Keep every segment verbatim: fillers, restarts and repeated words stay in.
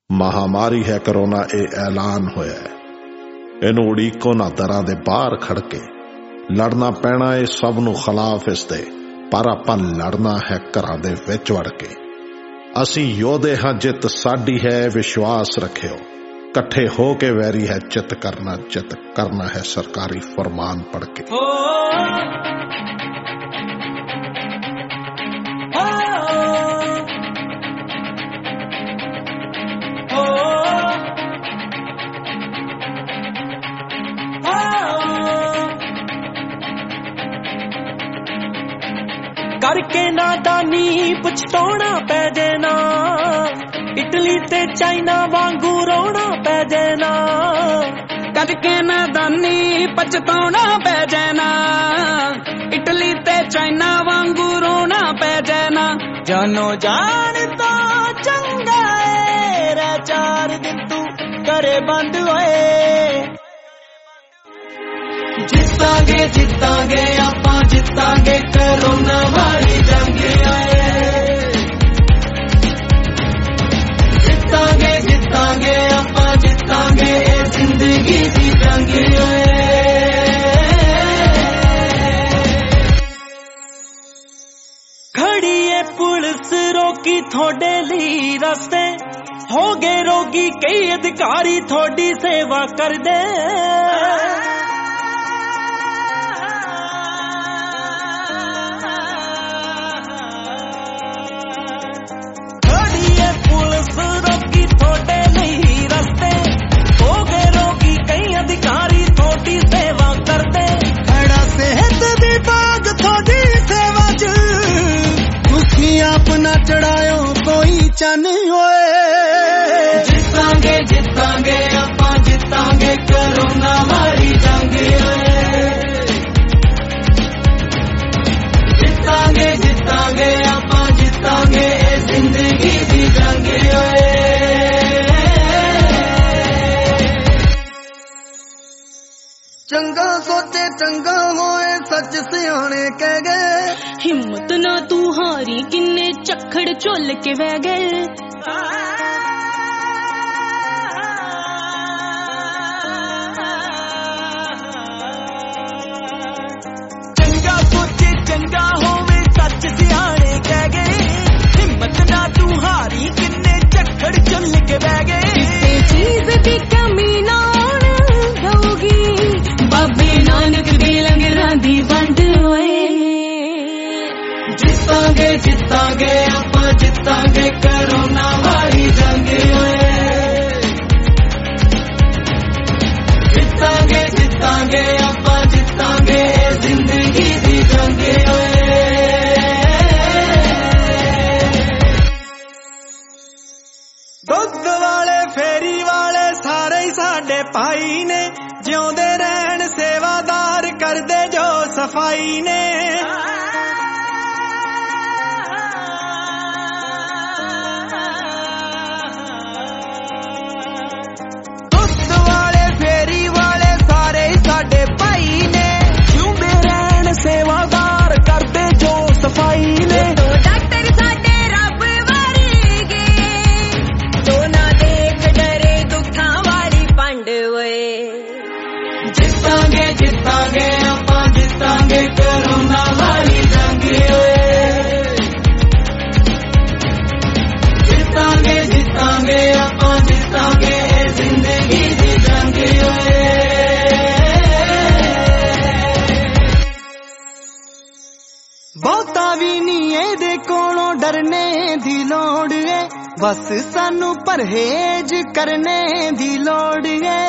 महामारी है करोना, ये ऐलान होया है। इनू उड़ीको ना दरां दे बाहर खड़ के लड़ना पैना है सब नू खिलाफ इसदे, पर आपां लड़ना है घरां दे विच वड़ के। असी योधे हां, जित साडी है, विश्वास रखियो। कट्ठे हो के वैरी है चित करना, चित करना है सरकारी फरमान पढ़ के। करके नादानी पछताना पै जाना, इटली ते चाइना वांगू रोना पै जाना। करके नादानी पछताना पै जाना, इटली ते चाइना वांगू रोना पै जाना। जानो जान तो चंगा है, रे चार दिन तू करे बंद होए। जितांगे जितांगे आपां जितांगे, कोरोना वाली जंग आए। जितांगे जितांगे आपां जितांगे, जिंदगी दी जंग आए। खड़ी है पुलिस रोकी थोड़े ली रस्ते, हो गए रोगी कई अधिकारी थोड़ी सेवा कर दे। अपना चढ़ायो कोई चन होए। जितांगे जितांगे आपां जितांगे, कोरोना वाली जंग होए। जितांगे जितांगे आपां जितांगे, जिंदगी दी जंग होए। चंगा सोचे चंगा होए, सच सियाने कह गए। हिम्मत ना तू हारी, किन्ने चखड़ चुल के वह गए। चंगा सोचे चंगा होवे, सच सियाने कह गए। हिम्मत ना तू हारी, किन्ने चखड़ चुल के वह गए। किसी चीज की कमी ना होगी, बाबे नानक दी लंगरां दी वंड होए। जितांगे जितांगे आपां जितांगे, कोरोना वाली जंग होए। जितांगे जितांगे आपां जितांगे, जिंदगी दी जंग होए। दुध वाले फेरी वाले सारे ही साडे भाई ने, जिउंदे रहन सेवादार करदे जो सफाई ने। सेवादार करते जो सफाई ने। तो डॉक्टर साडे रब वरगे, जो ना देख डरे दुखा वाली पंड होए। जितांगे जितांगे आपां जितांगे, कोरोना वाली जंग होए। जितांगे जितांगे आपां जितांगे, जिंदगी दी जंग होए। बहुता भी नहीं एदे कोलों डरने दी लोड़ है, बस सानू परहेज करने दी लोड़ है।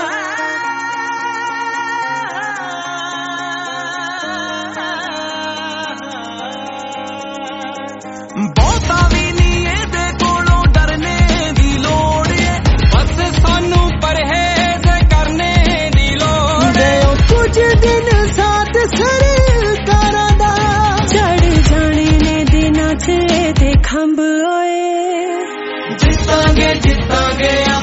बहुता भी नहीं एदे कोलों डरने दी लोड़ है, बस सानू परहेज करने दी लोड़ है। कुछ दिन साथ सरकारां दा चढ़ जाने ने देना चे ते खंब होए। जितांगे जितांगे